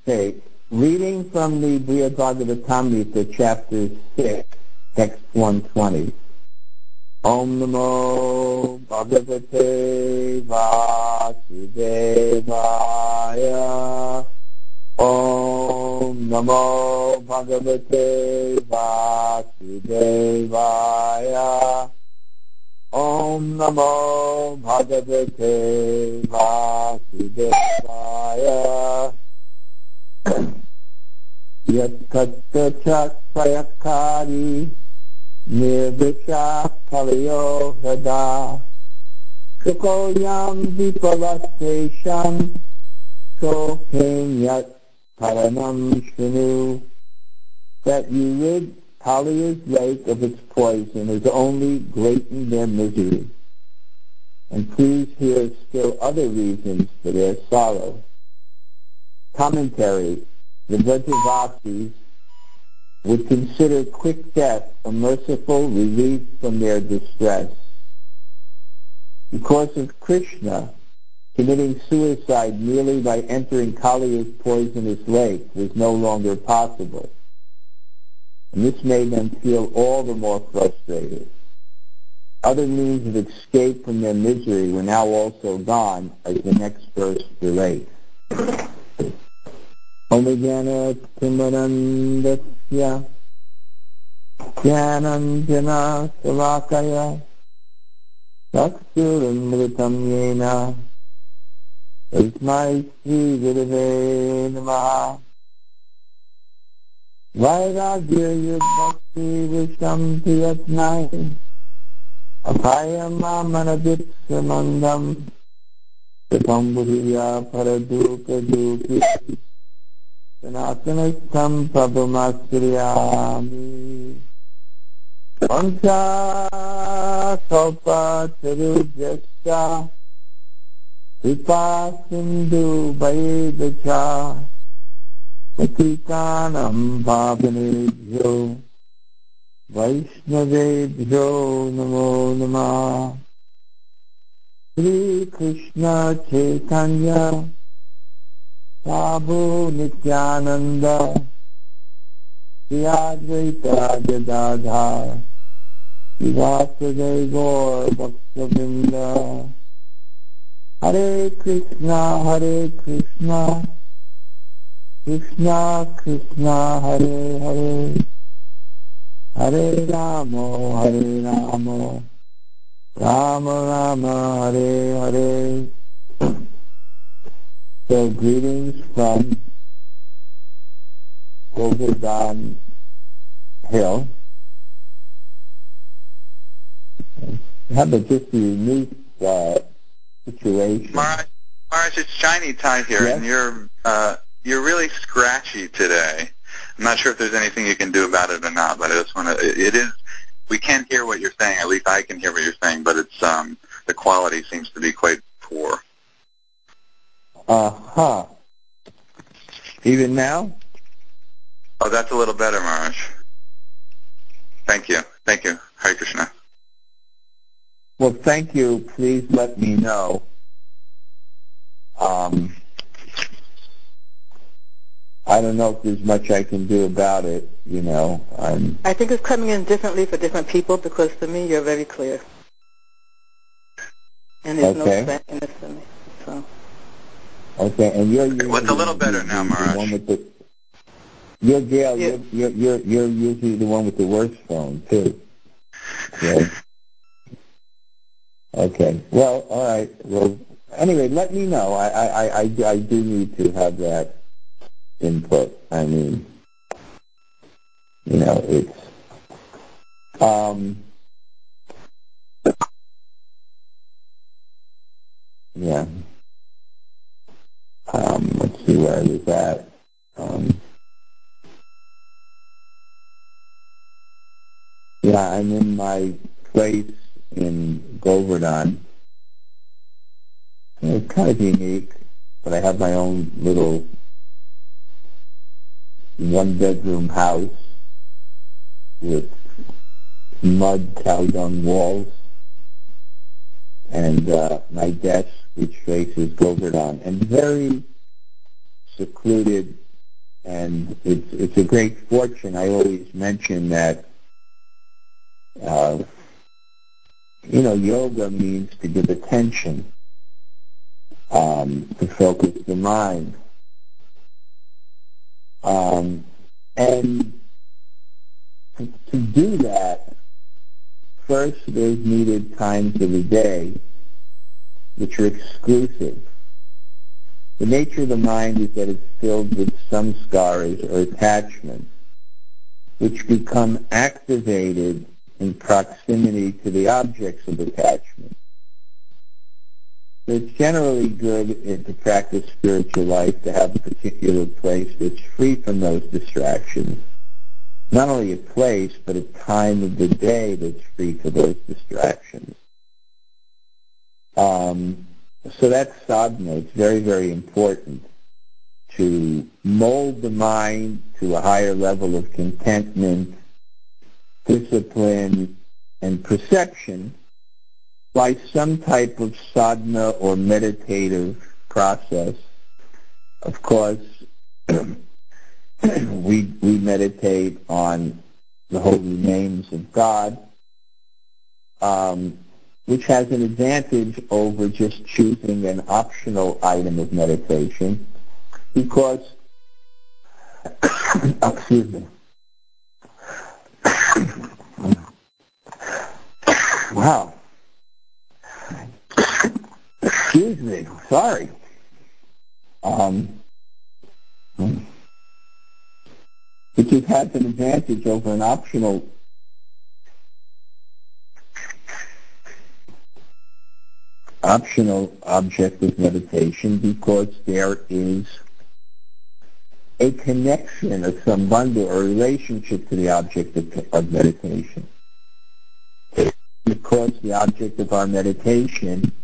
Okay, reading from the Brihad Bhagavatamrita, chapter 6, text 120. Om Namo Bhagavate Vasudevaya. Om Namo Bhagavate Vasudevaya. Om Namo Bhagavate Vasudevaya. Yattattachat Prayakari Nirvisha Kalayo Hada Sukoyam Vipalastation Sokenyat Paranam Shinu. That you rid Kaliya's lake of its poison is only greaten their misery. And please hear still other reasons for their sorrow. Commentary. The Vrajavasis would consider quick death a merciful relief from their distress. Because of Krishna, committing suicide merely by entering Kaliya's poisonous lake was no longer possible. And this made them feel all the more frustrated. Other means of escape from their misery were now also gone, as the next verse relates. Omijana Timanandasya Jnananjana Savakaya Sakshuramritam Yena Tasmai Sri Gurave Namaha. Vairagya Bhakti Visham Tiyatnai Apayamamanadit Samandam Sapamburiya Paraduka Duki Sanatanatam Prabhamasriyami. Vancha Kalpa Tarujasya Vipa Sindhu Vaidacha Patikanam Bhavanebhyo Vaishnavebhyo Namo Namah. Sri Krishna Chaitanya Prabhu Nityananda Sri Advaita Gadadhar Srivasudeva Gaur Bhaktavinda. Hare Krishna Krishna Krishna Hare Hare Hare Rama Rama Rama Hare Hare. So greetings from Govardhan Hill. How about just a unique situation? Maharaj, it's shiny time here, yes? And you're really scratchy today. I'm not sure if there's anything you can do about it or not, but I just want to. It is. We can't hear what you're saying. At least I can hear what you're saying, but it's the quality seems to be quite poor. Even now? Oh, that's a little better, Maharaj. Thank you. Hare Krishna. Well, thank you. Please let me know. I don't know if there's much I can do about it, I think it's coming in differently for different people, because to me you're very clear. And there's no scratchiness for me. So. Okay, and you're usually Well, it's a little better now, Maharaj. You're usually the one with the worst phone too. Yeah. Okay. Well, all right. Well, anyway, let me know. I do need to have that input. I mean, it's yeah. Let's see where I was at. Yeah, I'm in my place in Govardhan. It's kind of unique, but I have my own little one-bedroom house with mud cow dung walls, and my desk, which faces Govardhan, and very secluded And it's a great fortune. I always mention that, yoga means to give attention, to focus the mind. And to do that, first there's needed times of the day which are exclusive. The nature of the mind is that it's filled with samskaras or attachments, which become activated in proximity to the objects of attachment. So it's generally good to practice spiritual life to have a particular place that's free from those distractions. Not only a place, but a time of the day that's free for those distractions. So that's sadhana. It's very, very important to mold the mind to a higher level of contentment, discipline, and perception by some type of sadhana or meditative process. Of course, we meditate on the holy names of God, which has an advantage over just choosing an optional item of meditation, because, excuse me, wow, excuse me, sorry. It just has an advantage over an optional object of meditation, because there is a connection, a sambandha, or relationship to the object of meditation. Because the object of our meditation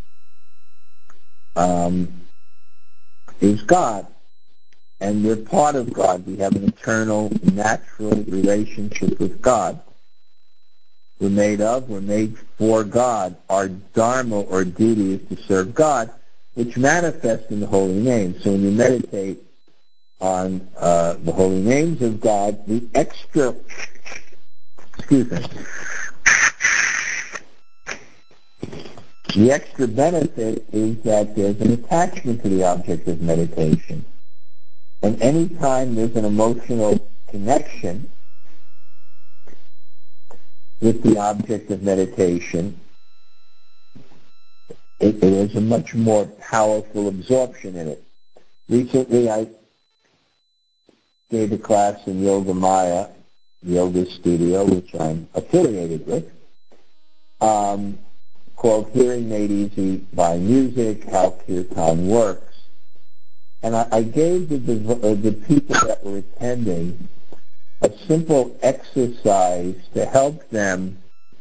is God, and we're part of God. We have an eternal, natural relationship with God. We're made for God. Our dharma or duty is to serve God, which manifests in the holy names. So when you meditate on the holy names of God, the extra benefit is that there's an attachment to the object of meditation. And any time there's an emotional connection with the object of meditation, it is a much more powerful absorption in it. Recently, I gave a class in Yoga Maya Yoga Studio, which I'm affiliated with, called Hearing Made Easy by Music, How Kirtan Works. And I gave the people that were attending a simple exercise to help them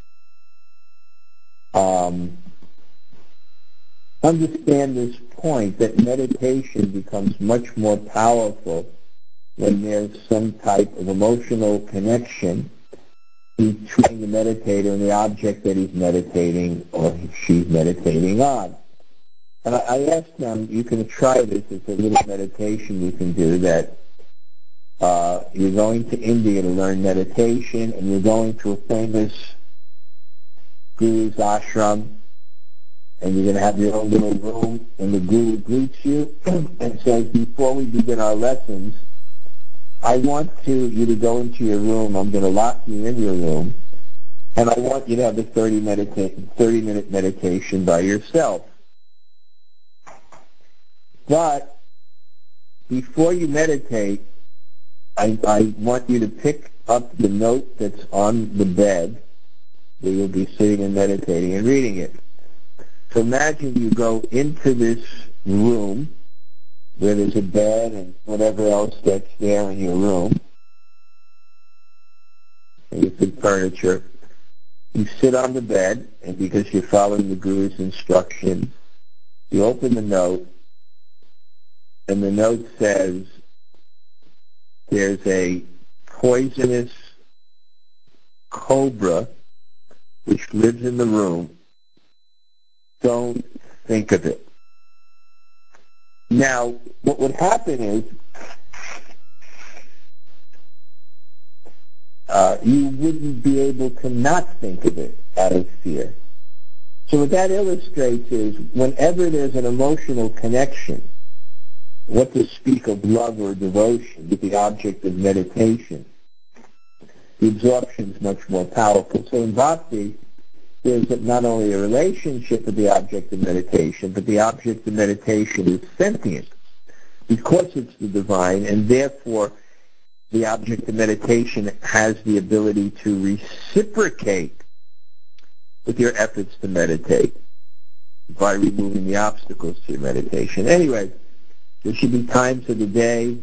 understand this point, that meditation becomes much more powerful when there's some type of emotional connection between the meditator and the object that he's meditating or she's meditating on. And I asked them, you can try this. It's a little meditation you can do that you're going to India to learn meditation, and you're going to a famous guru's ashram, and you're going to have your own little room, and the guru greets you and says, before we begin our lessons, I want you to go into your room. I'm going to lock you in your room, and I want you to have a 30-minute meditation by yourself. But before you meditate, I want you to pick up the note that's on the bed where you'll be sitting and meditating and reading it. So imagine you go into this room where there's a bed and whatever else that's there in your room, maybe some furniture. You sit on the bed, and because you're following the guru's instructions, you open the note, and the note says, there's a poisonous cobra which lives in the room. Don't think of it. Now, what would happen is you wouldn't be able to not think of it out of fear. So what that illustrates is whenever there's an emotional connection, what to speak of love or devotion with the object of meditation, the absorption is much more powerful. So in bhakti, there's not only a relationship with the object of meditation, but the object of meditation is sentient because it's the divine, and therefore the object of meditation has the ability to reciprocate with your efforts to meditate by removing the obstacles to your meditation. Anyway, there should be times of the day,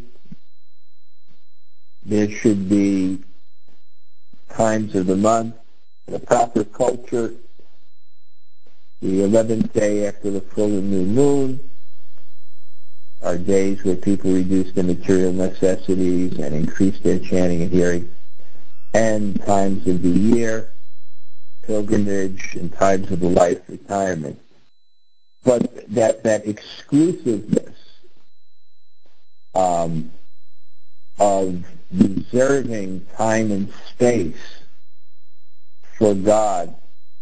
there should be times of the month, the proper culture, the 11th day after the full and new moon are days where people reduce their material necessities and increase their chanting and hearing, and times of the year, pilgrimage, and times of the life retirement. But that exclusiveness of reserving time and space for God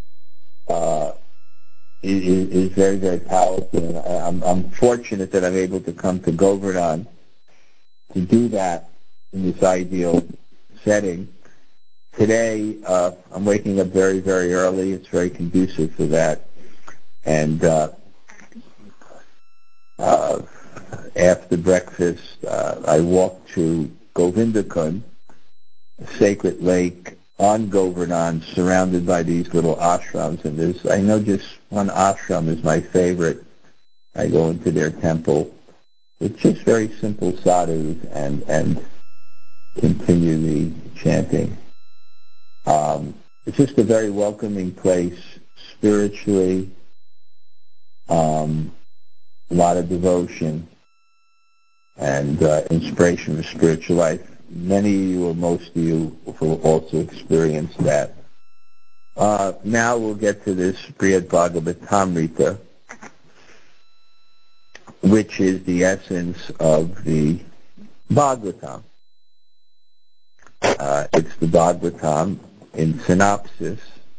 is very, very powerful. And I'm fortunate that I'm able to come to Govardhan to do that in this ideal setting. Today, I'm waking up very, very early. It's very conducive for that. And after breakfast, I walk to Govindakund, a sacred lake on Govardhan, surrounded by these little ashrams. And I know just one ashram is my favorite. I go into their temple. It's just very simple sadhus and continue the chanting. It's just a very welcoming place spiritually, a lot of devotion and inspiration for spiritual life. Many of you or most of you will also experience that. Now we'll get to this Brihad Bhagavatamrita, which is the essence of the Bhagavatam. It's the Bhagavatam in synopsis.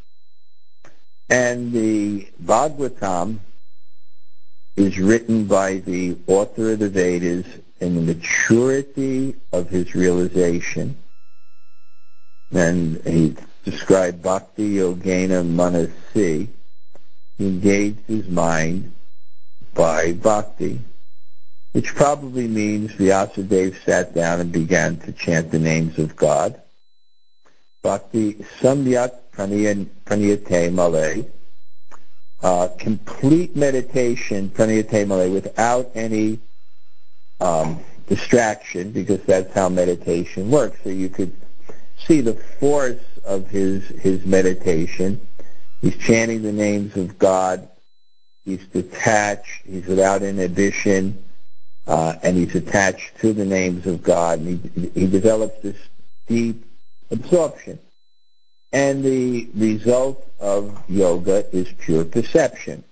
And the Bhagavatam is written by the author of the Vedas in the maturity of his realization. And he described Bhakti Yogena Manasi. He engaged his mind by Bhakti, which probably means Vyasadeva sat down and began to chant the names of God. Bhakti Samyak Pranayate Male, complete meditation, Pranayate Male, without any distraction, because that's how meditation works. So you could see the force of his meditation. He's chanting the names of God. He's detached. He's without inhibition. And he's attached to the names of God. And he develops this deep absorption. And the result of yoga is pure perception.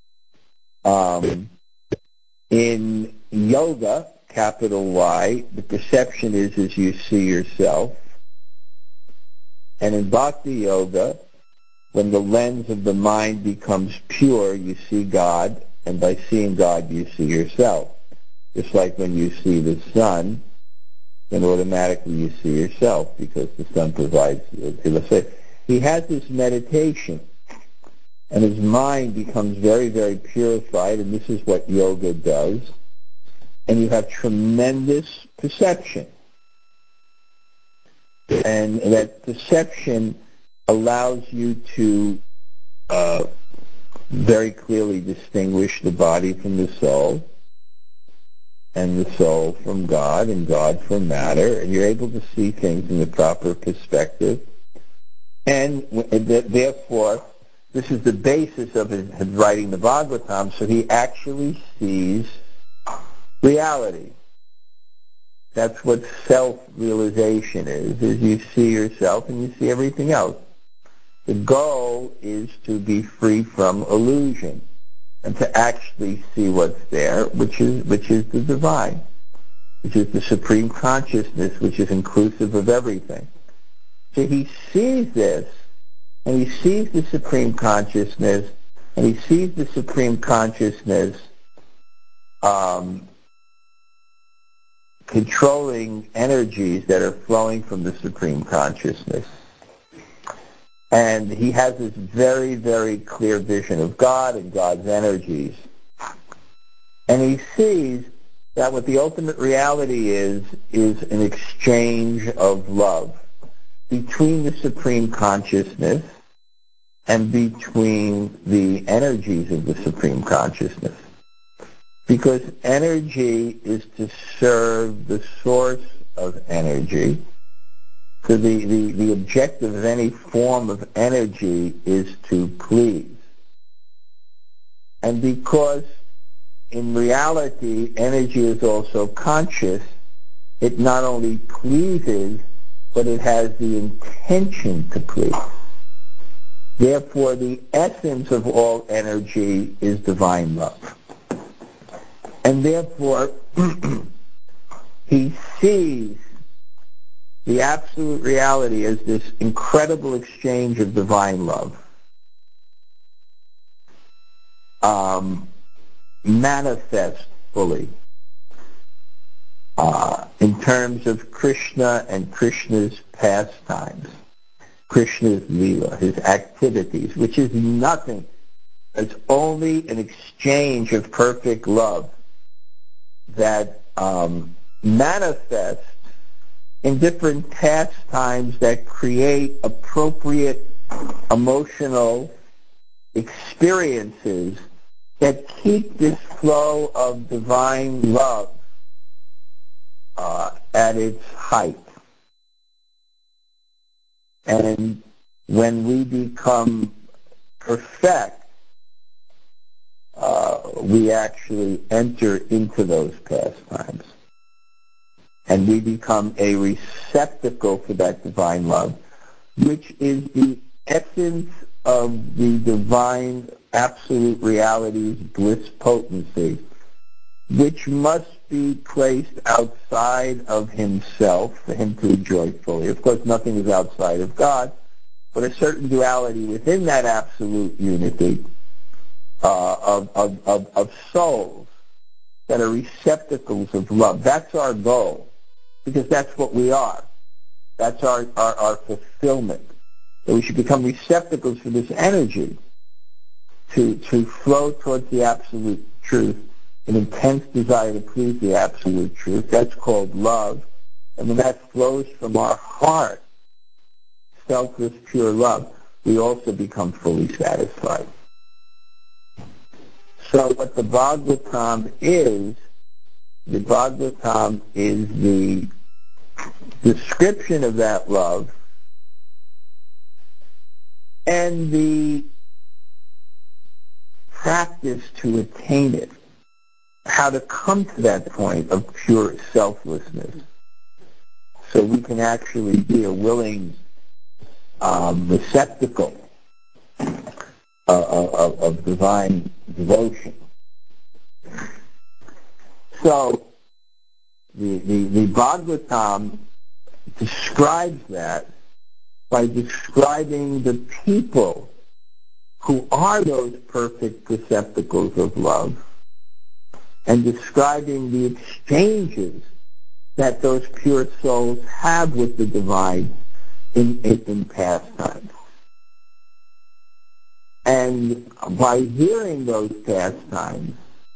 In yoga, capital Y, the perception is as you see yourself. And in Bhakti Yoga, when the lens of the mind becomes pure, you see God, and by seeing God, you see yourself. Just like when you see the sun, then automatically you see yourself, because the sun provides, let's say, he has this meditation, and his mind becomes very, very purified, and this is what yoga does, and you have tremendous perception. And that perception allows you to very clearly distinguish the body from the soul, and the soul from God, and God from matter, and you're able to see things in the proper perspective. And therefore, this is the basis of his writing the Bhagavatam, so he actually sees reality. That's what self-realization is you see yourself and you see everything else. The goal is to be free from illusion and to actually see what's there, which is the divine, which is the supreme consciousness, which is inclusive of everything. So he sees this, and he sees the Supreme Consciousness, and he sees the Supreme Consciousness controlling energies that are flowing from the Supreme Consciousness. And he has this very, very clear vision of God and God's energies. And he sees that what the ultimate reality is an exchange of love between the Supreme Consciousness and between the energies of the Supreme Consciousness. Because energy is to serve the source of energy. So the objective of any form of energy is to please. And because in reality energy is also conscious, it not only pleases, but it has the intention to please. Therefore, the essence of all energy is divine love. And therefore, he sees the absolute reality as this incredible exchange of divine love, manifest fully in terms of Krishna and Krishna's pastimes, Krishna's Leela, his activities, which is nothing. It's only an exchange of perfect love that manifests in different pastimes that create appropriate emotional experiences that keep this flow of divine love at its height. And when we become perfect, we actually enter into those pastimes. And we become a receptacle for that divine love, which is the essence of the divine absolute reality's bliss potency, which must be placed outside of himself for him to enjoy fully. Of course, nothing is outside of God, but a certain duality within that absolute unity of souls that are receptacles of love. That's our goal, because that's what we are. That's our fulfillment. That we should become receptacles for this energy to flow towards the absolute truth, an intense desire to please the absolute truth. That's called love. And when that flows from our heart, selfless, pure love, we also become fully satisfied. So what the Bhagavatam is the description of that love and the practice to attain it, how to come to that point of pure selflessness so we can actually be a willing receptacle of divine devotion. So the Bhagavatam describes that by describing the people who are those perfect receptacles of love and describing the exchanges that those pure souls have with the divine in pastimes. And by hearing those pastimes,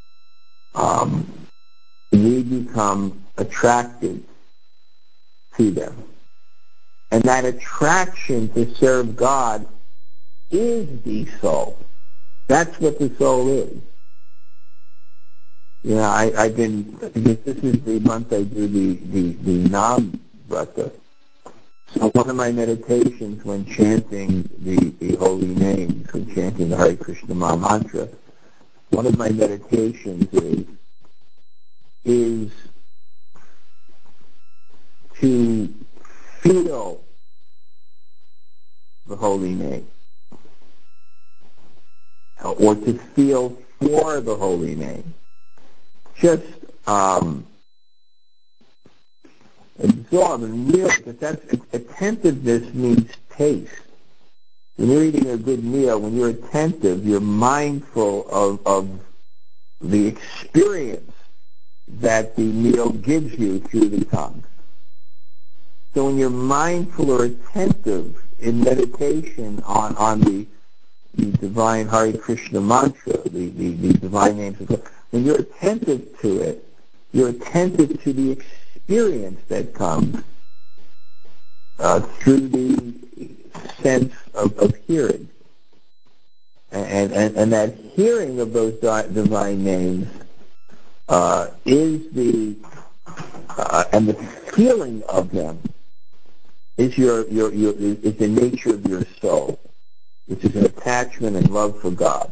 we become attracted to them. And that attraction to serve God is the soul. That's what the soul is. You know, I've been, because this is the month I do the Nam Vrata. So one of my meditations when chanting the holy names, when chanting the Hare Krishna Maha Mantra, one of my meditations is to feel the holy name, or to feel for the holy name. Just absorb absorb and really, because that's attentiveness means taste. When you're eating a good meal, when you're attentive, you're mindful of the experience that the meal gives you through the tongue. So when you're mindful or attentive in meditation on the divine Hare Krishna mantra, the divine names of God, when you're attentive to it, you're attentive to the experience that comes through the sense of hearing. And that hearing of those divine names is and the feeling of them is is the nature of your soul, which is an attachment and love for God.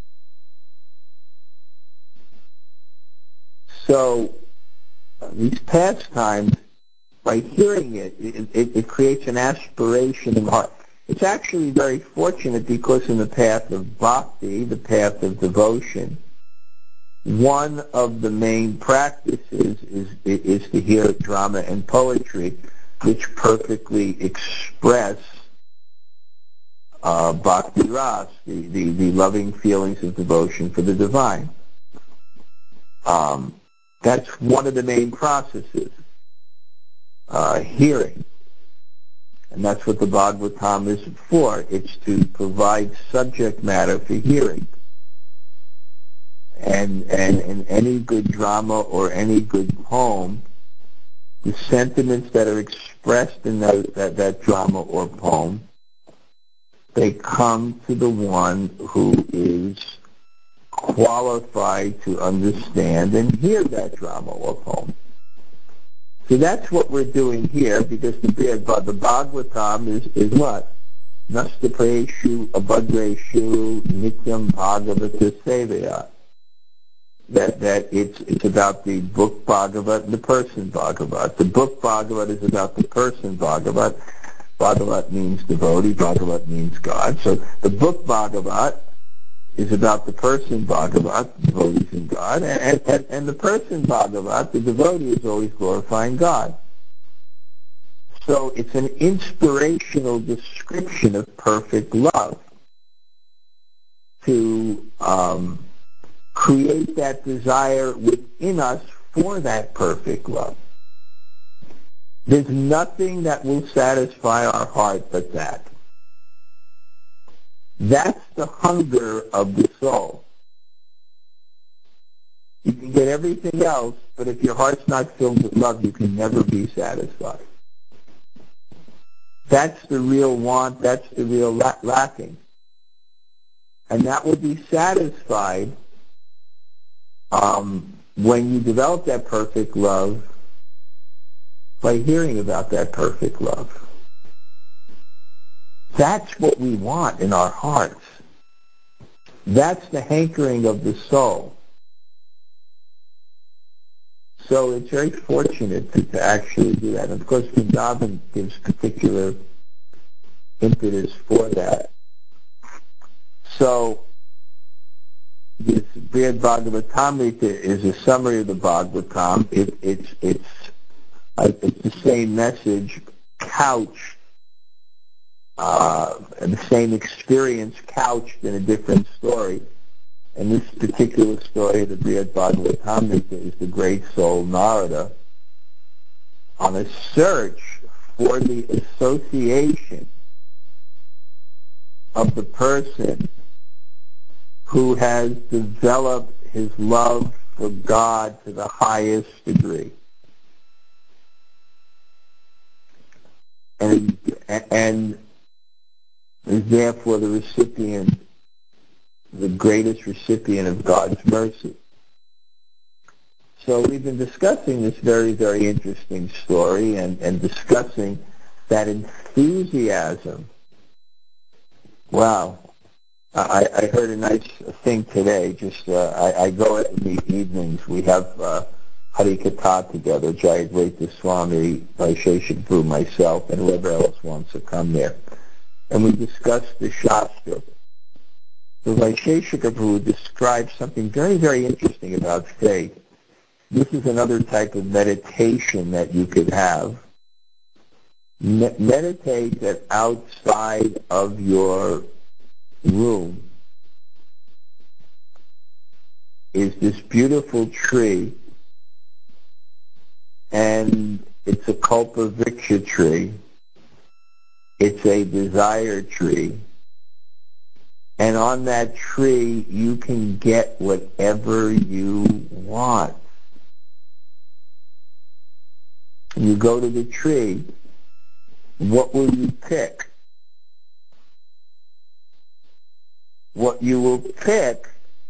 So these pastimes, by hearing it creates an aspiration in the heart. It's actually very fortunate because in the path of bhakti, the path of devotion, one of the main practices is to hear drama and poetry, which perfectly express bhakti ras, the loving feelings of devotion for the divine. That's one of the main processes, hearing. And that's what the Bhagavatam is for. It's to provide subject matter for hearing. And in any good drama or any good poem, the sentiments that are expressed in that drama or poem, they come to the one who is qualified to understand and hear that drama or poem. So that's what we're doing here, because the Bhagavatam is what? Nastapreshu abhadreshu nityam bhagavata sevaya. That it's about the book Bhagavat and the person Bhagavat. The book Bhagavat is about the person Bhagavat. Bhagavat means devotee, Bhagavat means God. So the book Bhagavat is about the person Bhagavat, devotees in God, and the person Bhagavat, the devotee, is always glorifying God. So it's an inspirational description of perfect love to create that desire within us for that perfect love. There's nothing that will satisfy our heart but that. That's the hunger of the soul. You can get everything else, but if your heart's not filled with love, you can never be satisfied. That's the real want, that's the real lacking. And that will be satisfied when you develop that perfect love by hearing about that perfect love. That's what we want in our hearts. That's the hankering of the soul. So it's very fortunate to actually do that. And of course, Vrindavan gives particular impetus for that. So this Brihad Bhagavatamrita is a summary of the Bhagavatam. It's the same message couched, and the same experience couched in a different story. And this particular story, the Brihad Bhagavatamrita, is the great soul Narada on a search for the association of the person who has developed his love for God to the highest degree. And is therefore the recipient, the greatest recipient of God's mercy. So we've been discussing this very, very interesting story and discussing that enthusiasm. Wow. I heard a nice thing today. I go in the evenings. We have Harikatha together, Jayadvaita Swami, Vaisheshika Prabhu, myself, and whoever else wants to come there. And we discuss the Shastra. The Vaisheshika Prabhu describes something very, very interesting about faith. This is another type of meditation that you could have Meditate that outside of your room is this beautiful tree, and it's a Kalpavriksha tree. It's a desire tree. And on that tree, you can get whatever you want. You go to the tree, what will you pick? What you will pick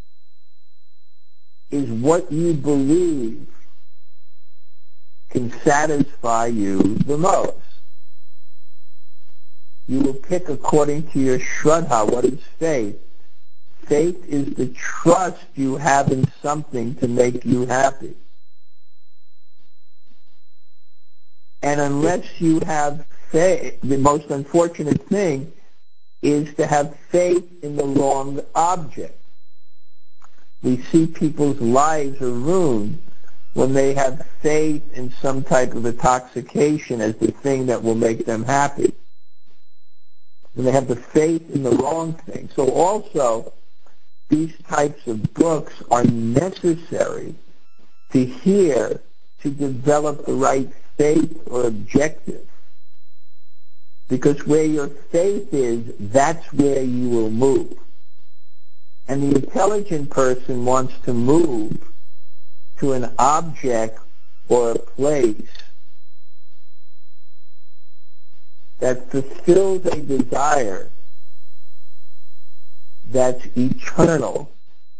is what you believe can satisfy you the most. You will pick according to your shraddha. What is faith? Faith is the trust you have in something to make you happy. And unless you have faith, the most unfortunate thing is to have faith in the wrong object. We see people's lives are ruined when they have faith in some type of intoxication as the thing that will make them happy. When they have the faith in the wrong thing. So also, these types of books are necessary to hear to develop the right faith or objective. Because where your faith is, that's where you will move. And the intelligent person wants to move to an object or a place that fulfills a desire that's eternal.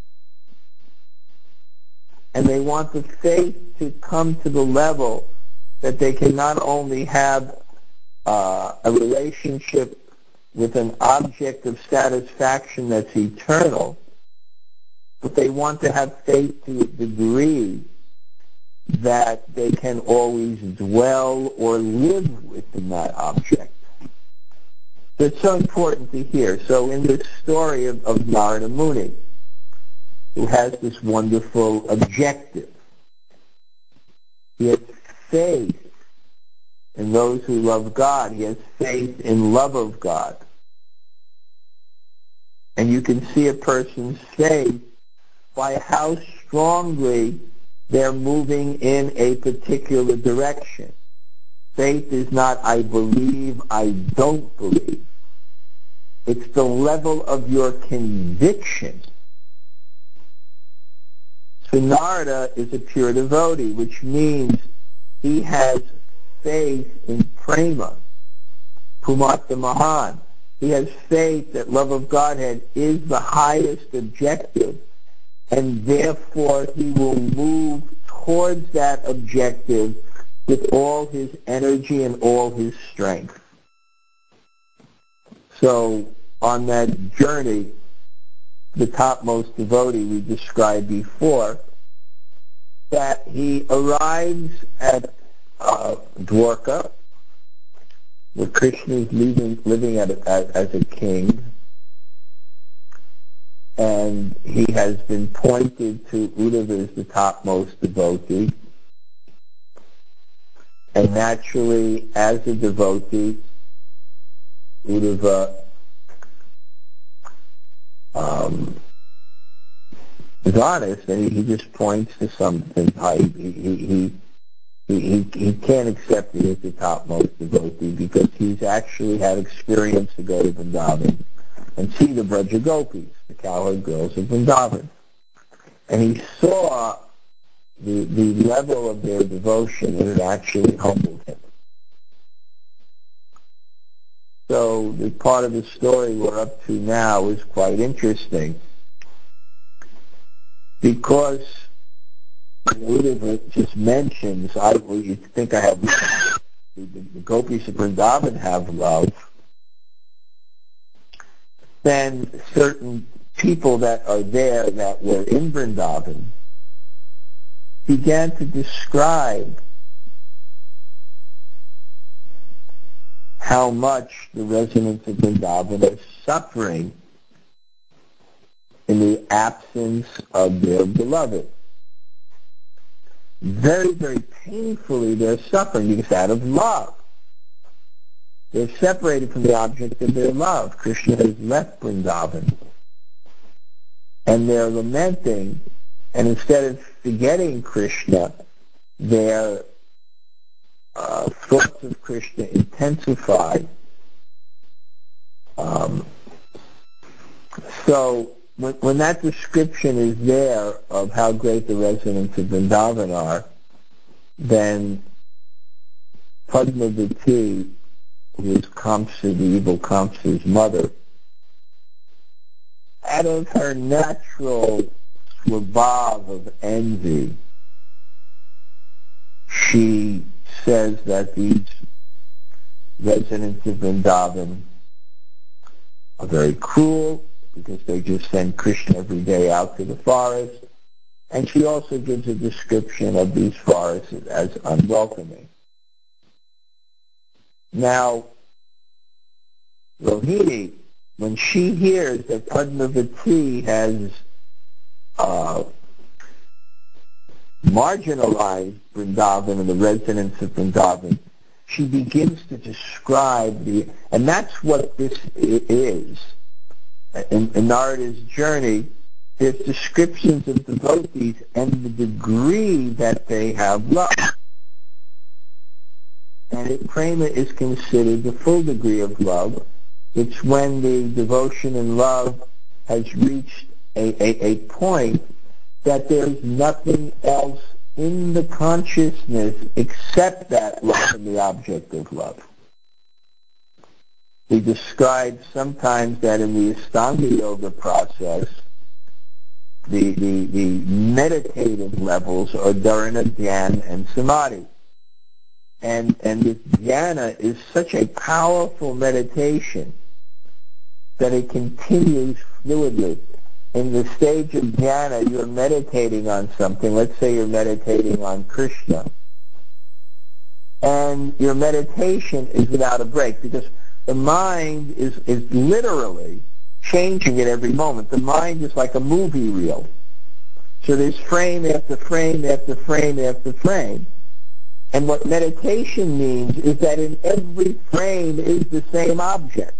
And they want the faith to come to the level that they can not only have a relationship with an object of satisfaction that's eternal, but they want to have faith to a degree that they can always dwell or live within that object. So it's so important to hear. So in this story of Narada Muni, who has this wonderful objective, he has faith in those who love God. He has faith in love of God. And you can see a person's faith by how strongly they're moving in a particular direction. Faith is not, I believe, I don't believe. It's the level of your conviction. So Narada is a pure devotee, which means he has faith in prema, Pumatha Mahan. He has faith that love of Godhead is the highest objective, and therefore he will move towards that objective with all his energy and all his strength. So on that journey, the topmost devotee we described before, that he arrives at Dwarka, where Krishna is living as a king, and he has been pointed to Uddhava as the topmost devotee. And naturally, as a devotee, Uddhava is honest, and he just points to something. He can't accept it as the topmost devotee because he's actually had experience to go to Vrindavan and see the Braja Gopis, the cowherd girls of Vrindavan. And he saw the level of their devotion, and it actually humbled him. So the part of the story we're up to now is quite interesting because Uddhava just mentions, you think I have the Gopis of Vrindavan have love, then certain people that are there that were in Vrindavan began to describe how much the residents of Vrindavan are suffering in the absence of their beloved. Very, very painfully they're suffering because out of love. They're separated from the object of their love. Krishna has left Vrindavan. And they're lamenting, and instead of forgetting Krishna, their thoughts of Krishna intensify. So when that description is there of how great the residents of Vrindavan are, then Padmavati, who is Kamsa, the evil Kamsa's mother, out of her natural swabhav of envy, she says that these residents of Vrindavan are very cruel because they just send Krishna every day out to the forest. And she also gives a description of these forests as unwelcoming. Now, Rohini, when she hears that Padmavati has marginalized Vrindavan and the residents of Vrindavan, she begins to describe and that's what this is. In Narada's journey, there's descriptions of devotees and the degree that they have love. And prema is considered the full degree of love. It's when the devotion and love has reached a point that there's nothing else in the consciousness except that love and the object of love. We describe sometimes that in the Ashtanga Yoga process, the meditative levels are dharana, dhyan, and samadhi. And this dhyana is such a powerful meditation that it continues fluidly. In the stage of dhyana, you're meditating on something. Let's say you're meditating on Krishna. And your meditation is without a break because the mind is literally changing at every moment. The mind is like a movie reel. So there's frame after frame after frame after frame. And what meditation means is that in every frame is the same object.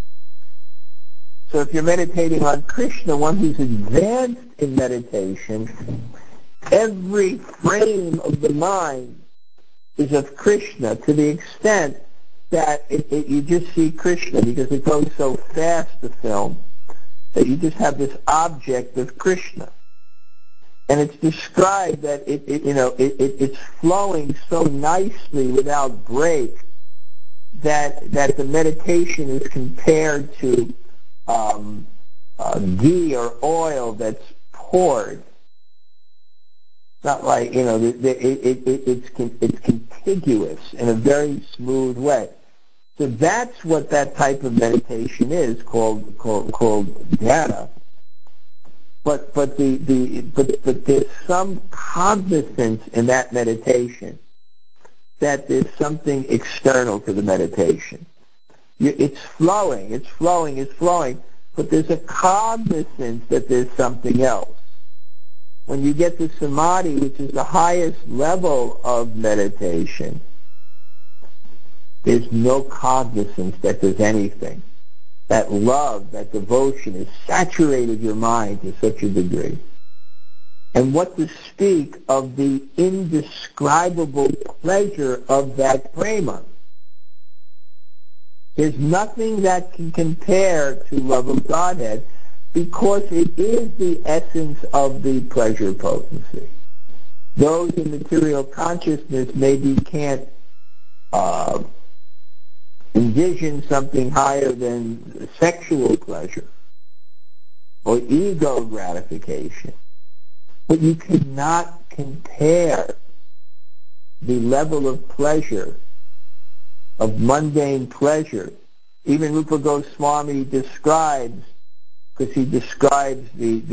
So if you're meditating on Krishna, one who's advanced in meditation, every frame of the mind is of Krishna to the extent that you just see Krishna because it goes so fast, the film, that you just have this object of Krishna. And it's described that it's flowing so nicely without break that the meditation is compared to ghee or oil that's poured. It's not like it's contiguous in a very smooth way. So that's what that type of meditation is called dhyana. But there's some cognizance in that meditation that there's something external to the meditation. It's flowing, but there's a cognizance that there's something else. When you get to samadhi, which is the highest level of meditation, there's no cognizance that there's anything. That love, that devotion has saturated your mind to such a degree. And what to speak of the indescribable pleasure of that prema. There's nothing that can compare to love of Godhead because it is the essence of the pleasure potency. Those in material consciousness maybe can't envision something higher than sexual pleasure or ego gratification. But you cannot compare the level of pleasure, of mundane pleasure. Even Rupa Goswami describes, because he describes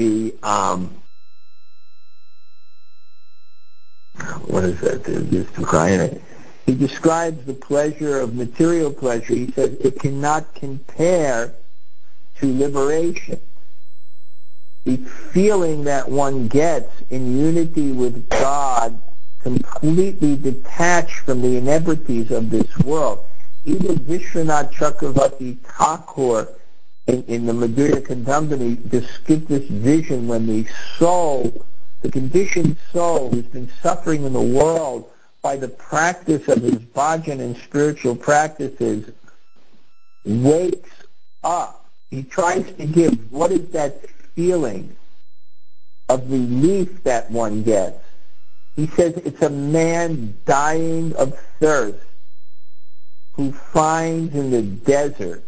what is that? He describes the pleasure of material pleasure. He says it cannot compare to liberation. The feeling that one gets in unity with God, completely detached from the inebrities of this world, even Vishwanath Chakravarti Thakur in the Madhurya Kadambini just get this vision when the soul, the conditioned soul who's been suffering in the world by the practice of his bhajan and spiritual practices, wakes up. He tries to give, what is that feeling of relief that one gets? He says it's a man dying of thirst who finds in the desert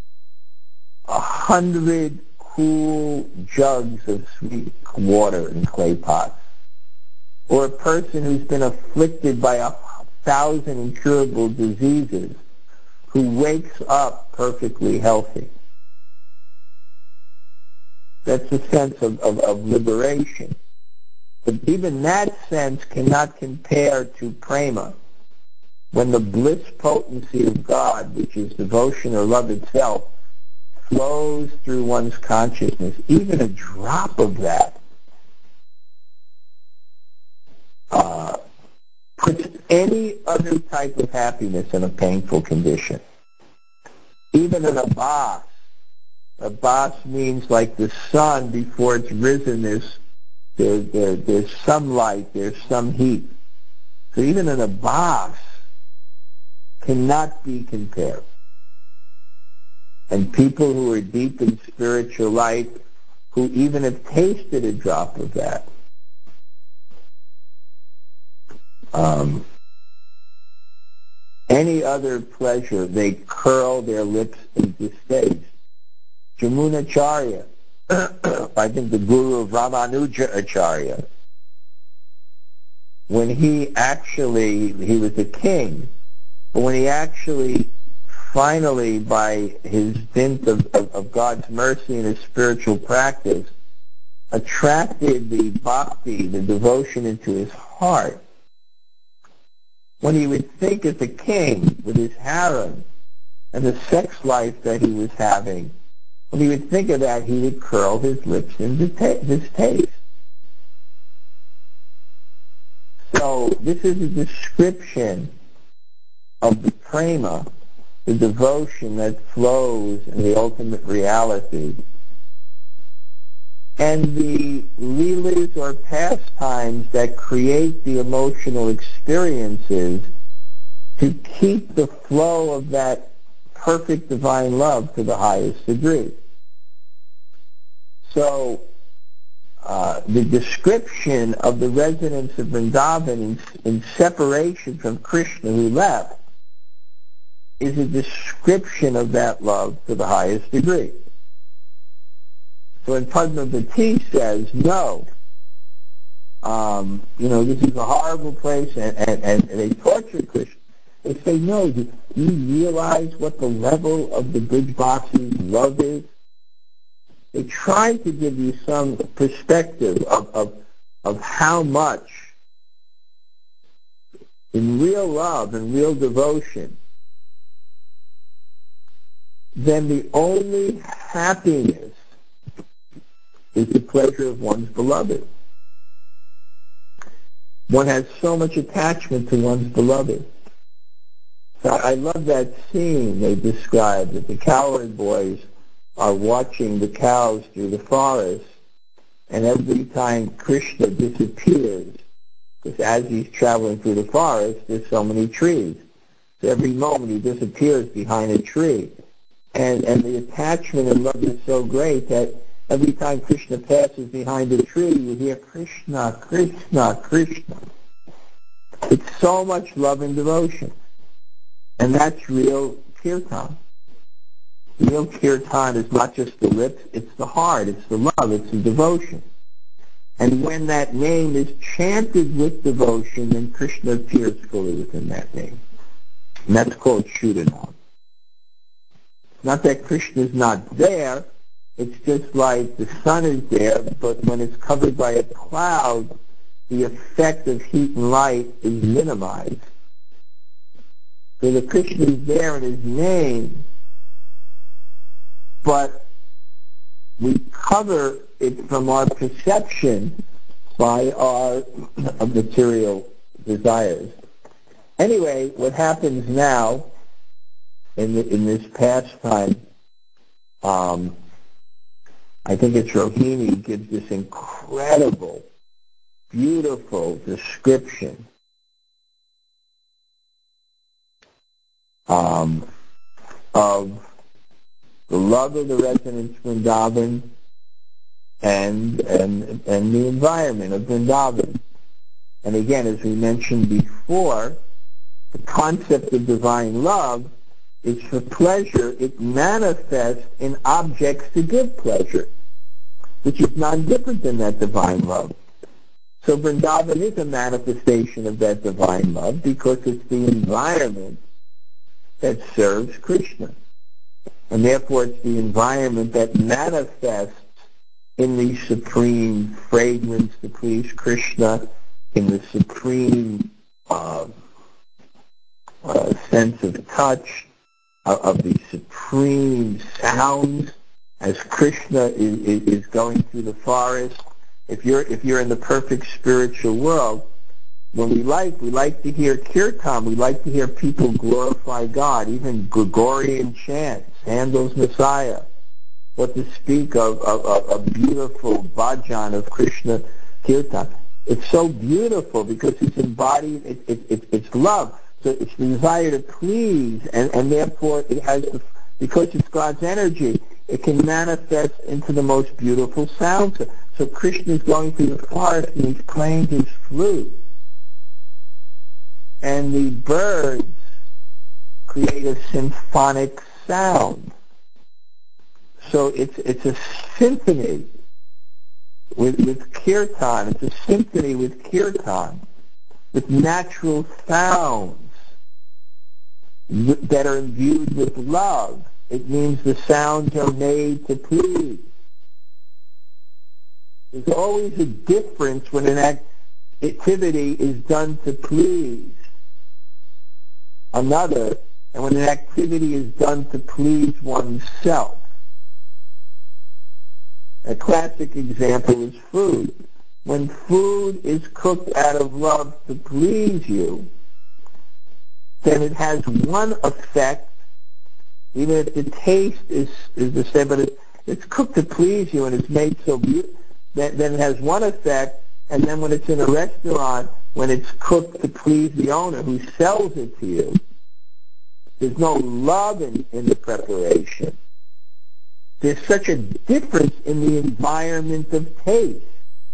100 cool jugs of sweet water in clay pots. Or a person who's been afflicted by 1,000 incurable diseases who wakes up perfectly healthy. That's a sense of liberation. But even that sense cannot compare to prema, when the bliss potency of God, which is devotion or love itself, flows through one's consciousness. Even a drop of that puts any other type of happiness in a painful condition. Even an abbas. Abbas means like the sun before it's risen, there's some light, there's some heat. So even an abbas cannot be compared. And people who are deep in spiritual life, who even have tasted a drop of that, any other pleasure, they curl their lips in distaste. Jamunacharya, I think the guru of Ramanuja Acharya, when he was a king, but when he actually finally, by his dint of God's mercy and his spiritual practice, attracted the bhakti, the devotion into his heart, when he would think as a king with his harem and the sex life that he was having, when he would think of that, he would curl his lips in distaste. So this is a description of the prema, the devotion that flows in the ultimate reality. And the leelas or pastimes that create the emotional experiences to keep the flow of that perfect divine love to the highest degree. So the description of the residents of Vrindavan in separation from Krishna who left is a description of that love to the highest degree. So when Padmavati says, no, this is a horrible place, and they torture Krishna, they say, no, do you realize what the level of the Brijvasis' love is? They try to give you some perspective of how much in real love and real devotion, then the only happiness is the pleasure of one's beloved. One has so much attachment to one's beloved. So I love that scene they described, that the cowherd boys are watching the cows through the forest, and every time Krishna disappears, because as he's traveling through the forest, there's so many trees. So every moment he disappears behind a tree. And the attachment and love is so great that every time Krishna passes behind a tree, you hear Krishna, Krishna, Krishna. It's so much love and devotion. And that's real kirtan. Real kirtan is not just the lips, it's the heart, it's the love, it's the devotion. And when that name is chanted with devotion, then Krishna appears fully within that name. And that's called Shuddhanam. Not that Krishna is not there, it's just like the sun is there, but when it's covered by a cloud, the effect of heat and light is minimized. So the Krishna is there in his name, but we cover it from our perception by our material desires. Anyway, what happens now in this pastime, I think it's Rohini, gives this incredible, beautiful description of the love of the residents of Vrindavan and the environment of Vrindavan. And again, as we mentioned before, the concept of divine love is for pleasure. It manifests in objects to give pleasure, which is not different than that divine love. So Vrindavan is a manifestation of that divine love because it's the environment that serves Krishna. And therefore it's the environment that manifests in the supreme fragrance to please Krishna, in the supreme sense of touch, of the supreme sounds as Krishna is going through the forest. If you're in the perfect spiritual world, when we like to hear kirtan, we like to hear people glorify God, even Gregorian chants, Handel's Messiah. What to speak of a beautiful bhajan of Krishna kirtan. It's so beautiful because it's embodied, it's love. So it's the desire to please, and therefore it has, because it's God's energy, it can manifest into the most beautiful sounds. So Krishna is going through the forest and he's playing his flute. And the birds create a symphonic sound. So it's a symphony with kirtan. It's a symphony with kirtan, with natural sounds that are imbued with love. It means the sounds are made to please. There's always a difference when an activity is done to please another and when an activity is done to please oneself. A classic example is food. When food is cooked out of love to please you, then it has one effect, even if the taste is the same, but it's cooked to please you and it's made so beautiful, then it has one effect, and then when it's in a restaurant, when it's cooked to please the owner who sells it to you, there's no love in the preparation. There's such a difference in the environment of taste.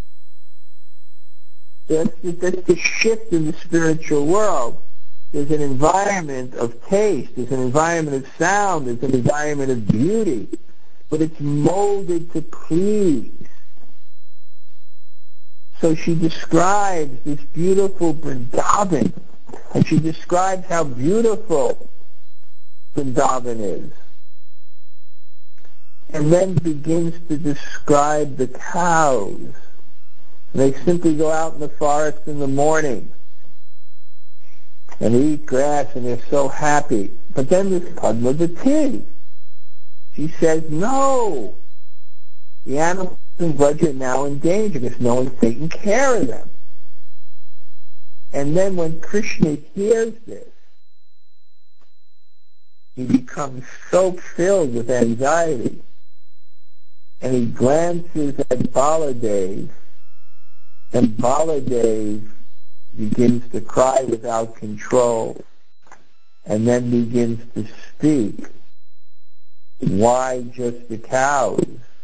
That's the shift in the spiritual world. There's an environment of taste, there's an environment of sound, there's an environment of beauty, but it's molded to please. So she describes this beautiful Vrindavan, and she describes how beautiful Vrindavan is. And then begins to describe the cows. They simply go out in the forest in the morning and eat grass, and they're so happy. But then this Padmavati, she says, no, the animals in Vraj are now in danger because no one's taking care of them. And then when Krishna hears this, he becomes so filled with anxiety, and he glances at Baladev, and Baladev begins to cry without control, and then begins to speak. Why just the cows?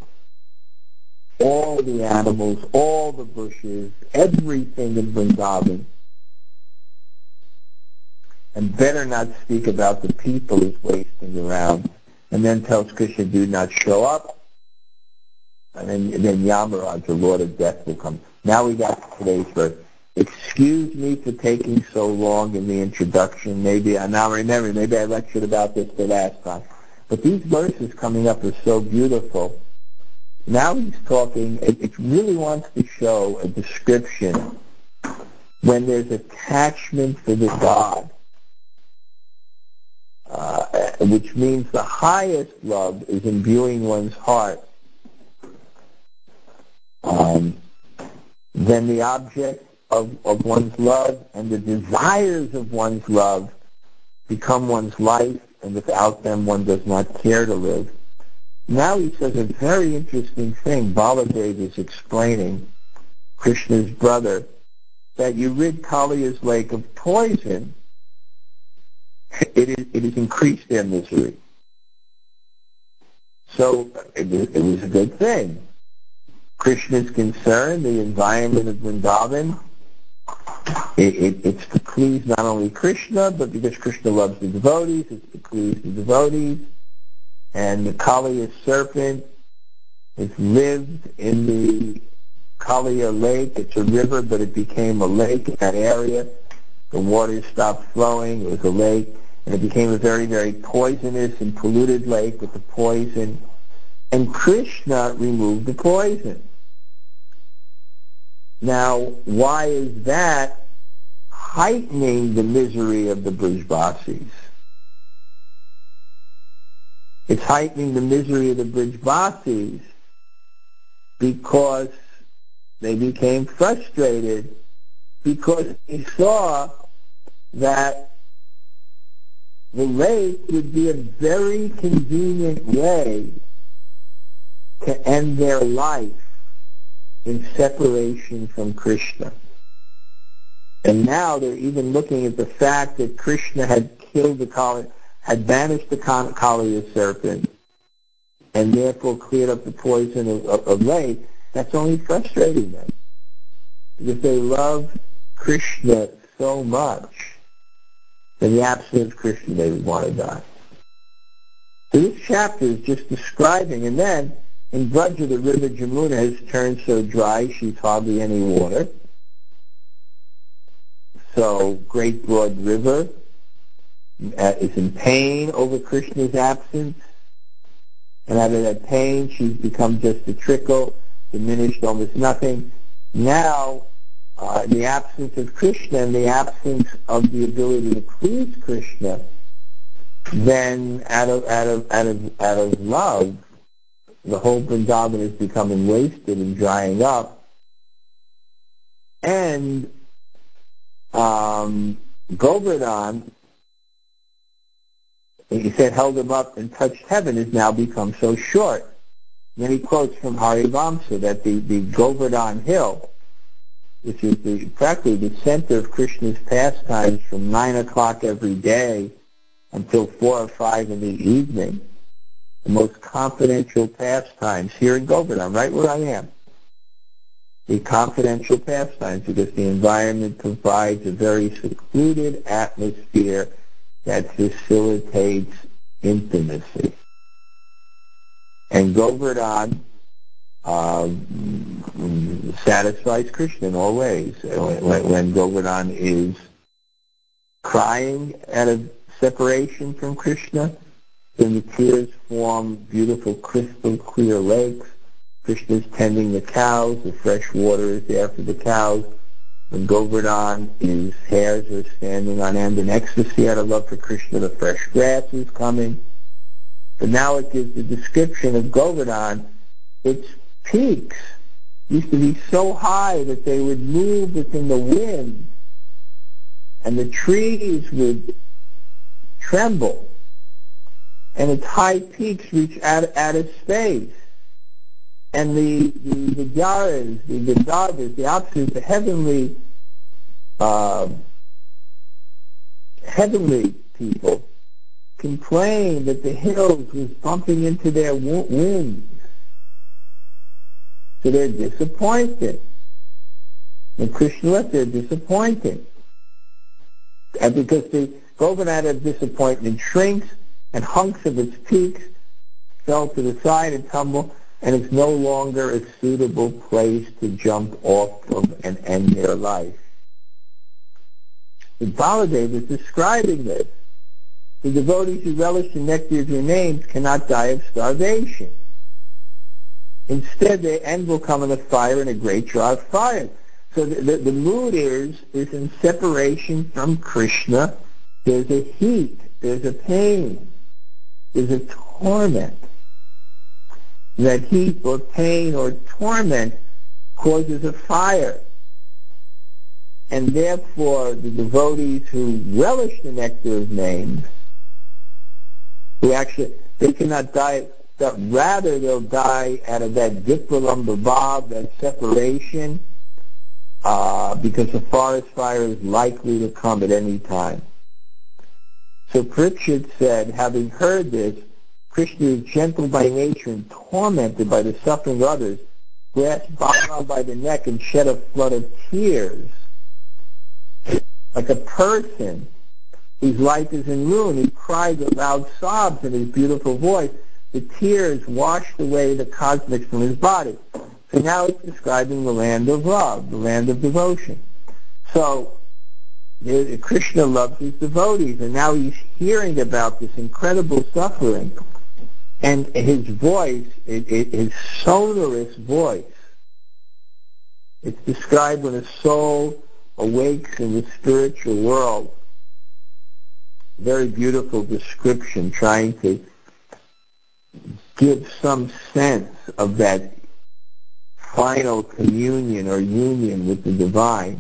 All the animals, all the bushes, everything in Vrindavan. And better not speak about the people who's wasting around. And then tells Krishna, do not show up. And then Yamaraj, the Lord of Death, will come. Now we got today's verse. Excuse me for taking so long in the introduction. Maybe I lectured about this the last time. But these verses coming up are so beautiful. Now he's talking, it really wants to show a description when there's attachment for the God, which means the highest love is imbuing one's heart. Then the object of one's love and the desires of one's love become one's life and without them one does not care to live. Now he says a very interesting thing. Baladev is explaining, Krishna's brother, that you rid Kaliya's lake of poison, it has increased their misery. So it was a good thing. Krishna's concerned, the environment of Vrindavan, it's to please not only Krishna, but because Krishna loves the devotees, it's to please the devotees. And the Kaliya serpent has lived in the Kaliya lake. It's a river, but it became a lake in that area. The water stopped flowing. It was a lake. And it became a very, very poisonous and polluted lake with the poison. And Krishna removed the poison. Now, why is that heightening the misery of the Brijbasis? It's heightening the misery of the Brijbasis because they became frustrated because they saw that the lake would be a very convenient way to end their life in separation from Krishna. And now they're even looking at the fact that Krishna had killed the Kaliya, had banished the Kaliya serpent, and therefore cleared up the poison of lake. That's only frustrating them. Because they love Krishna so much, in the absence of Krishna they would want to die. So this chapter is just describing, and then in Vraja the river Jamuna has turned so dry she's hardly any water. So great broad river is in pain over Krishna's absence, and out of that pain she's become just a trickle, diminished almost nothing. Now, in the absence of Krishna and the absence of the ability to please Krishna, then out of love, the whole Vrindavan is becoming wasted and drying up. And Govardhan, he said, held him up and touched heaven, has now become so short. Then he quotes from Harivamsa that the Govardhan Hill, which is practically the center of Krishna's pastimes from 9 o'clock every day until 4 or 5 in the evening, the most confidential pastimes here in Govardhan, right where I am. The confidential pastimes, because the environment provides a very secluded atmosphere that facilitates intimacy. And Govardhan satisfies Krishna in all ways. When Govardhan is crying out of separation from Krishna, then the tears form beautiful crystal clear lakes. Krishna is tending the cows, the fresh water is there for the cows. When Govardhan, his hairs are standing on end in ecstasy out of love for Krishna, the fresh grass is coming. But now it gives the description of Govardhan. Its peaks used to be so high that they would move within the wind, and the trees would tremble, and its high peaks reach out of space. And the Gyaras, the Gandharvas, the opposites, the heavenly people, complained that the hills was bumping into their wings. So they're disappointed. When Krishna left, they're disappointed. And because the Govardhan of disappointment shrinks, and hunks of its peaks fell to the side and tumble, and it's no longer a suitable place to jump off from and end their life. The Baladev is describing this. The devotees who relish the nectar of your names cannot die of starvation. Instead, their end will come in a fire, and a great jar of fire. So the mood is in separation from Krishna. There's a heat, there's a pain, there's a torment. That heat or pain or torment causes a fire. And therefore, the devotees who relish the nectar of names They cannot die, rather they'll die out of that Vipralam Bhav, that separation, because the forest fire is likely to come at any time. So Parikshit said, having heard this, Krishna is gentle by nature and tormented by the suffering of others, grasped Balaram by the neck and shed a flood of tears. Like a person whose life is in ruin, he cried with loud sobs in his beautiful voice. The tears washed away the cosmics from his body. So now it's describing the land of love, the land of devotion. So Krishna loves his devotees, and now he's hearing about this incredible suffering. And his voice, his sonorous voice, it's described when a soul awakes in the spiritual world. Very beautiful description, trying to give some sense of that final communion or union with the divine,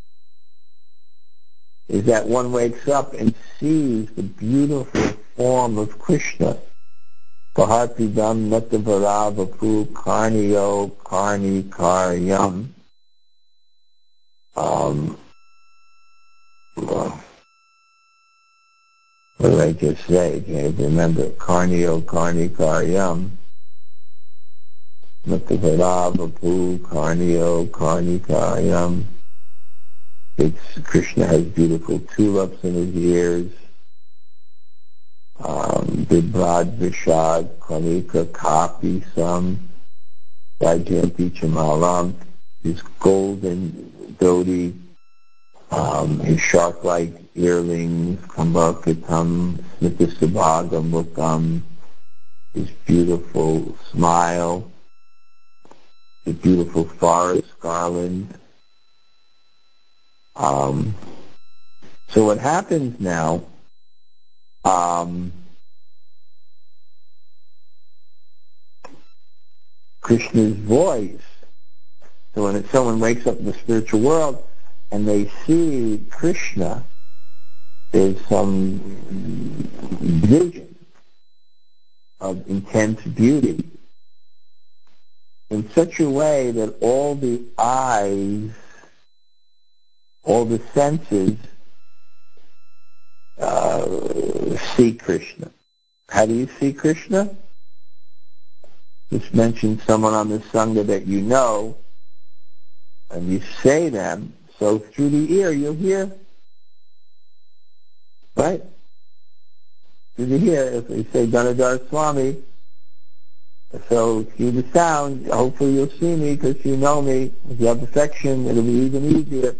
is that one wakes up and sees the beautiful form of Krishna. Paharpidam Natavaravapur Karniyo Karni Karyam. What did I just say? I can't remember. Karniyo Karni Karyam. Natavaravapur Karniyo Karni Karyam. Krishna has beautiful tulips in his ears. Bibrad Vishad Kanika Kapi Sam Vajanti Chamalam, his golden dhoti, his shark-like earrings, Kambakatam, Smitasabhagam Mukam, his beautiful smile, the beautiful forest garland. So what happens now, Krishna's voice, so when someone wakes up in the spiritual world and they see Krishna, there's some vision of intense beauty in such a way that all the eyes, all the senses see Krishna. How do you see Krishna? Just mention someone on the Sangha that you know, and you say them, so through the ear you'll hear, right? Through the ear, if they say Dhanadhar Swami, so through the sound, hopefully you'll see me because you know me. If you have affection, it'll be even easier.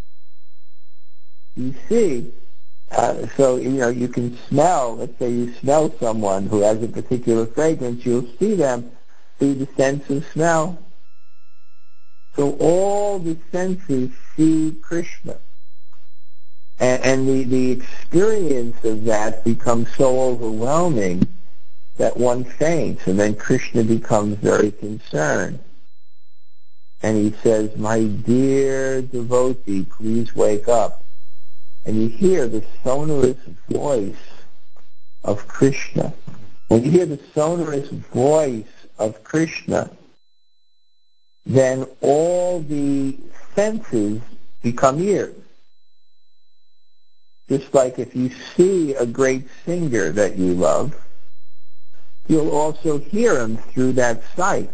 You see, so you can smell, let's say you smell someone who has a particular fragrance, you'll see them through the sense of smell. So all the senses see Krishna. And the experience of that becomes so overwhelming that one faints, and then Krishna becomes very concerned. And he says, my dear devotee, please wake up. And you hear the sonorous voice of Krishna. When you hear the sonorous voice of Krishna, then all the senses become ears. Just like if you see a great singer that you love, you'll also hear him through that sight.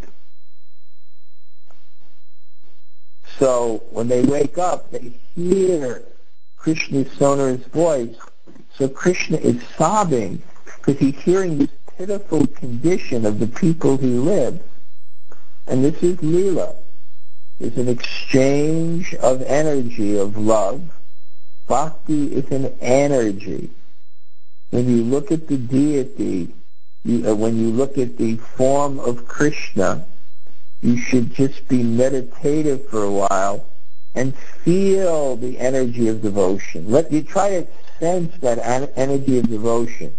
So when they wake up, they hear Krishna's sonorous voice. So Krishna is sobbing because he's hearing this pitiful condition of the people he lives. And this is Leela. It's an exchange of energy, of love. Bhakti is an energy. When you look at the deity, when you look at the form of Krishna, you should just be meditative for a while and feel the energy of devotion. Let you try to sense that energy of devotion.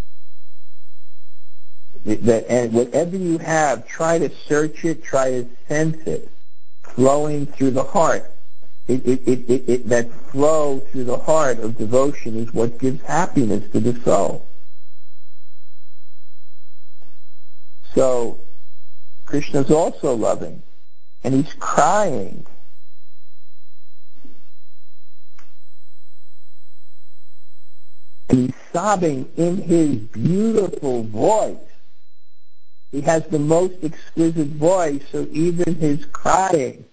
And whatever you have, try to search it, try to sense it, flowing through the heart. That flow through the heart of devotion is what gives happiness to the soul. So Krishna's also loving, and he's crying. And he's sobbing in his beautiful voice. He has the most exquisite voice, so even his crying,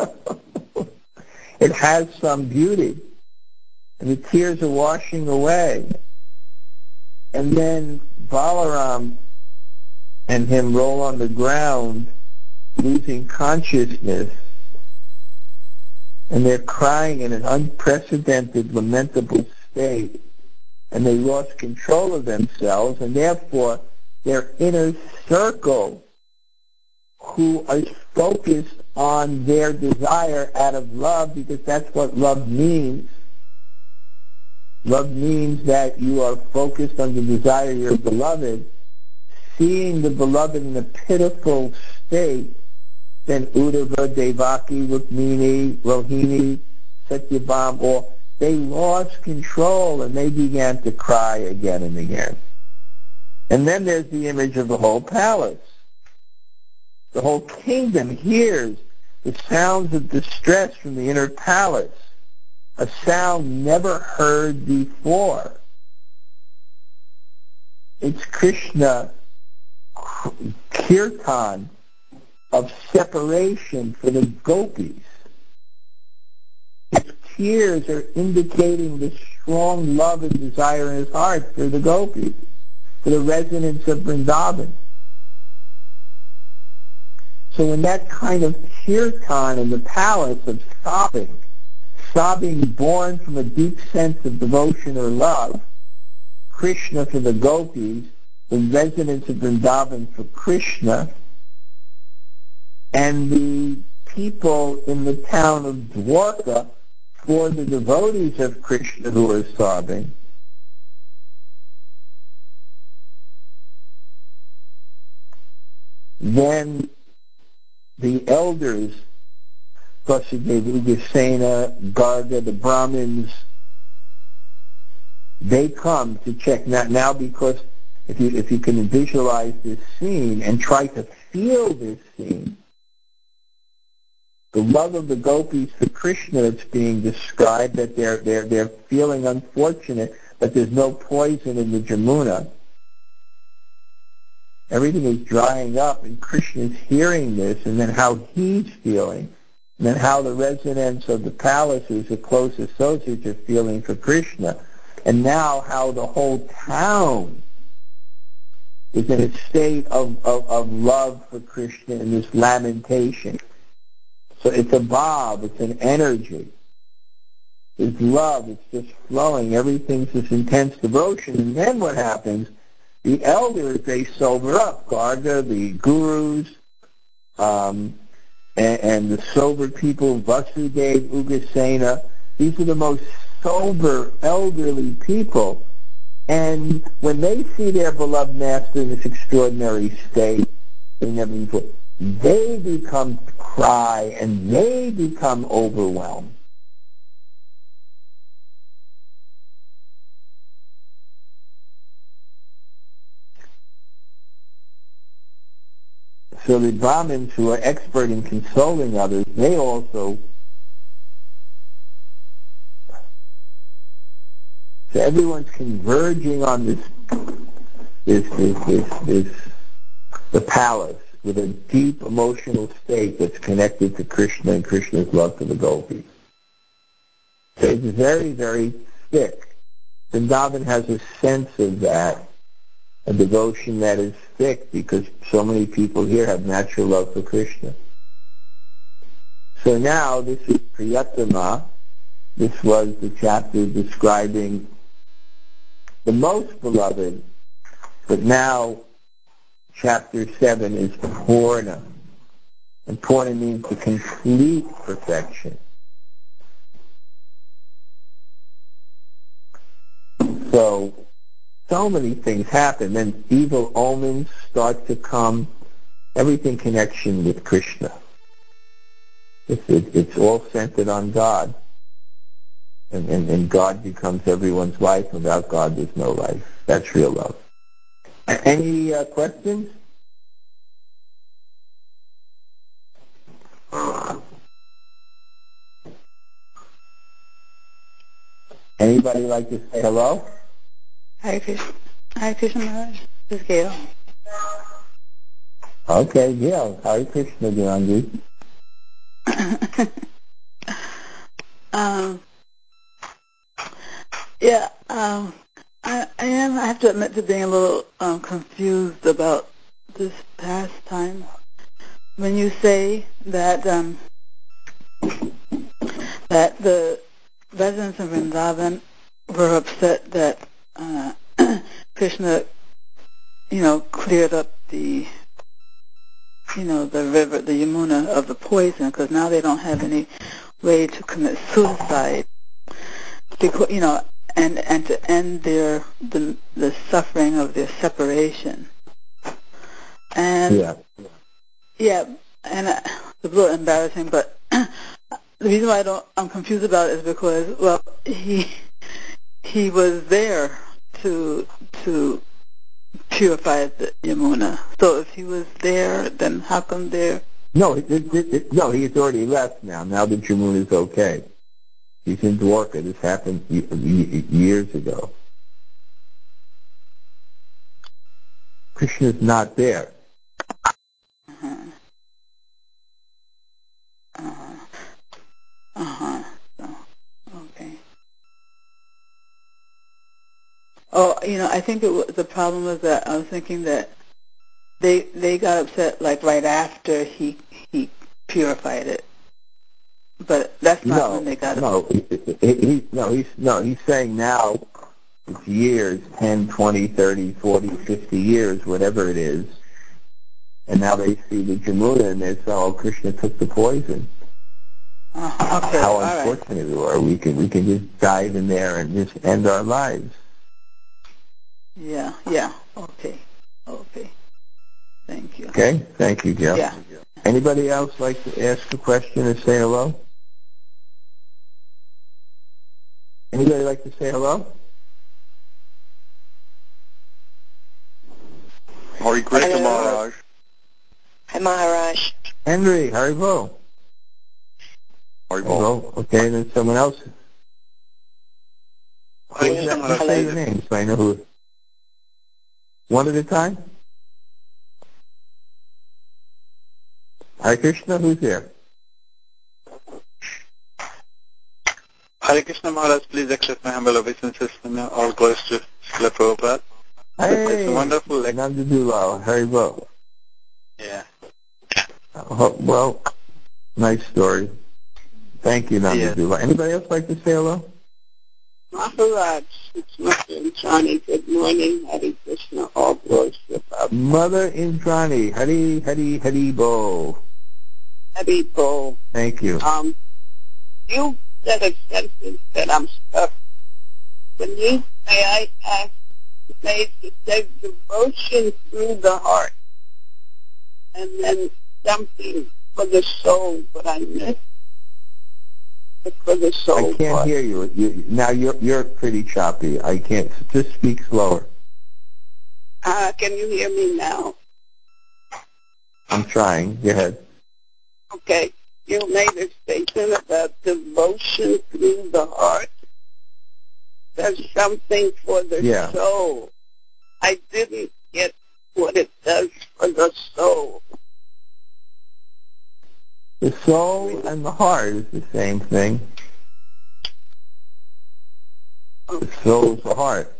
it has some beauty. And the tears are washing away. And then Balaram and him roll on the ground, losing consciousness. And they're crying in an unprecedented, lamentable state. And they lost control of themselves, and therefore their inner circle, who are focused on their desire out of love, because that's what love means. Love means that you are focused on the desire of your beloved, seeing the beloved in a pitiful state, then Uddhava, Devaki, Rukmini, Rohini, Satyabhama, or they lost control and they began to cry again and again. And then there's the image of the whole palace. The whole kingdom hears the sounds of distress from the inner palace, a sound never heard before. It's Krishna kirtan of separation for the gopis. His tears are indicating the strong love and desire in his heart for the gopis, for the residents of Vrindavan. So in that kind of kirtan in the palace of sobbing born from a deep sense of devotion or love, Krishna for the gopis, the residents of Vrindavan for Krishna, and the people in the town of Dwarka for the devotees of Krishna who are sobbing. Then the elders, Vasudeva, Ugrasena, Garga, the Brahmins, they come to check now because if you can visualize this scene and try to feel this scene, the love of the gopis for Krishna that's being described, that they're feeling unfortunate, but there's no poison in the Jamuna. Everything is drying up, and Krishna is hearing this, and then how he's feeling, and then how the residents of the palaces, the close associates, are feeling for Krishna, and now how the whole town is in a state of love for Krishna in this lamentation. So it's a bhav, it's an energy. It's love, it's just flowing. Everything's this intense devotion. And then what happens? The elders, they sober up. Garga, the gurus, and the sober people, Vasudeva, Ugrasena, these are the most sober, elderly people. And when they see their beloved master in this extraordinary state, they never before, they become cry and they become overwhelmed. So the Brahmins, who are expert in consoling others, they also, so everyone's converging on the palace with a deep emotional state that's connected to Krishna and Krishna's love for the gopis. So it's very, very thick. Vrindavan has a sense of that, a devotion that is thick because so many people here have natural love for Krishna. So now this is Priyatama. This was the chapter describing the most beloved, but now chapter 7 is Purna. And Purna means the complete perfection. So many things happen. Then evil omens start to come. Everything connection with Krishna. It's all centered on God. And God becomes everyone's life. Without God, there's no life. That's real love. Any questions? Anybody like to say hello? Hare Krishna. Hare Krishna Maharaj. This is Gail. Okay, Gail. Hare Krishna, Gandhi. I have to admit to being a little confused about this pastime. When you say that that the residents of Vrindavan were upset that Krishna, cleared up the river, the Yamuna, of the poison, because now they don't have any way to commit suicide, because, and to end the suffering of their separation. And and it's a little embarrassing, but the reason why I'm confused about it is because, well, he was there to purify the Yamuna. So if he was there, then how come there? No, no, he's already left now. Now that Yamuna is okay. He's in Dwarka. This happened years ago. Krishna's not there. Okay. Oh, I think the problem was that I was thinking that they got upset like right after he purified it, but that's not when they got upset. He's saying now it's years, 10, 20, 30, 40, 50 years, whatever it is, and now they see the Jamuna and they say, oh, Krishna took the poison. Okay, how unfortunate we are. We can just dive in there and just end our lives. Yeah. Okay. Thank you. Okay, thank you, Jeff. Yeah. Anybody else like to ask a question or say hello? Anybody like to say hello? Hare Krishna Maharaj. Hi, Maharaj. Henry, Haribo. Haribo. Okay, and then someone else. Hello. Say your name so I know who. One at a time? Hare Krishna, who's there? Hare Krishna Maharaj, please accept my humble obeisances and all glories to Srila Prabhupada. Hey, it's a wonderful lecture. Nandadulal, Haribo. Yeah. Well, nice story. Thank you, Nandadulal. Yes. Anybody else like to say hello? Maharaj, it's Mother Indrani. Good morning. Hare Krishna. All glories to Prabhupada. Mother Indrani. Haribo. Haribo. Thank you. You said a sentence that I'm stuck. When you say I ask, it says devotion through the heart, and then something for the soul, but I missed it for the soul. I can't hear you. Now you're pretty choppy. I can't. Just speak slower. Can you hear me now? I'm trying. Go ahead. Okay. You made a statement about devotion through the heart. There's something for the soul. I didn't get what it does for the soul. The soul and the heart is the same thing. The soul is the heart.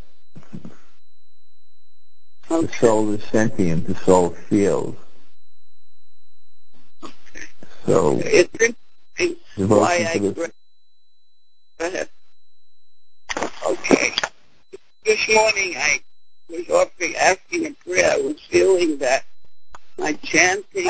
The soul is sentient. The soul feels. So it's interesting why I go ahead. Okay. This morning I was asking a prayer. I was feeling that my chanting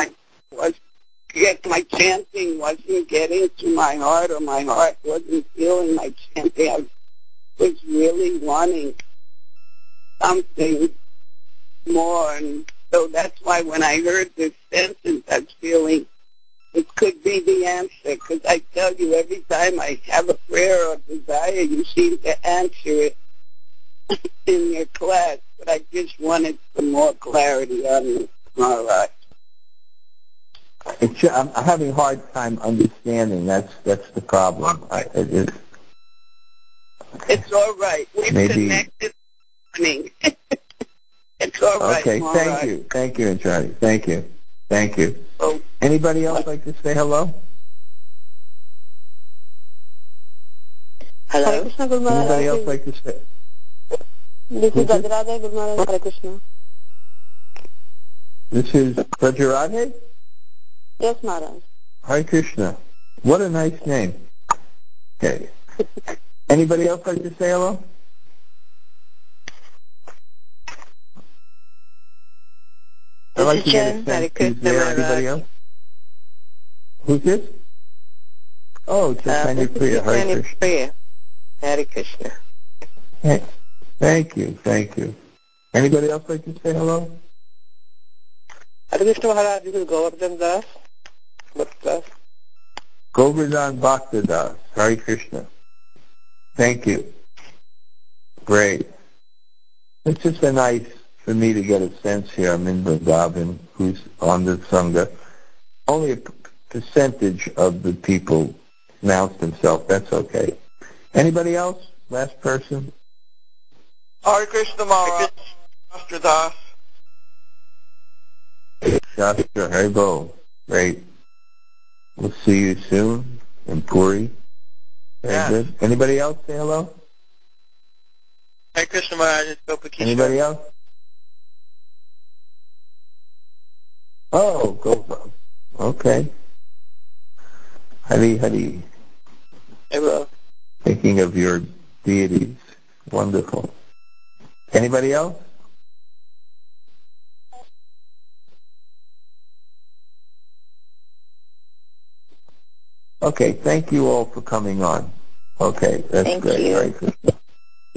wasn't getting to my heart, or my heart wasn't feeling my chanting. I was really wanting something more, and so that's why when I heard this sentence, I was feeling it could be the answer, because I tell you, every time I have a prayer or desire, you seem to answer it in your class, but I just wanted some more clarity on it. All right. I'm having a hard time understanding. That's the problem. It's all right. We've connected. It's all right. Okay, thank you. Thank you, Indrani. Thank you. Thank you. Oh. Anybody else like to say hello? Hello. Hare Krishna, Guru Maharaj. Anybody else like to say? This is Vajradhe, Guru Maharaj. Hare Krishna. This is Vajradhe? Yes, Maharaj. Hare Krishna. What a nice name. Okay. Anybody else like to say hello? I'd like to get a sense. Is there anybody else? Who's this? Oh, Chaitanya Priya. Hare Krishna. Priya. Hare Krishna. Thank you. Thank you. Anybody else like to say hello? Hare Krishna, Maharaj. This is Govardhan Das. Govardhan Bhaktadas. Hare Krishna. Thank you. Great. It's just been nice for me to get a sense here. I'm in Vrindavan, who's on the Sangha. Only a percentage of the people announced themselves. That's okay. Anybody else? Last person? Hare Krishna Maharaj. Shastra Das. Shastra, Haribo. Great. We'll see you soon in Puri. Very good. Anybody else say hello? Hare Krishna Maharaj. It's Gopakishore. Anybody else? Oh, Gopa. Okay. Hari Hari. Hello. Thinking of your deities. Wonderful. Anybody else? Okay, thank you all for coming on. Okay, that's Thank great. you. Hare Krishna.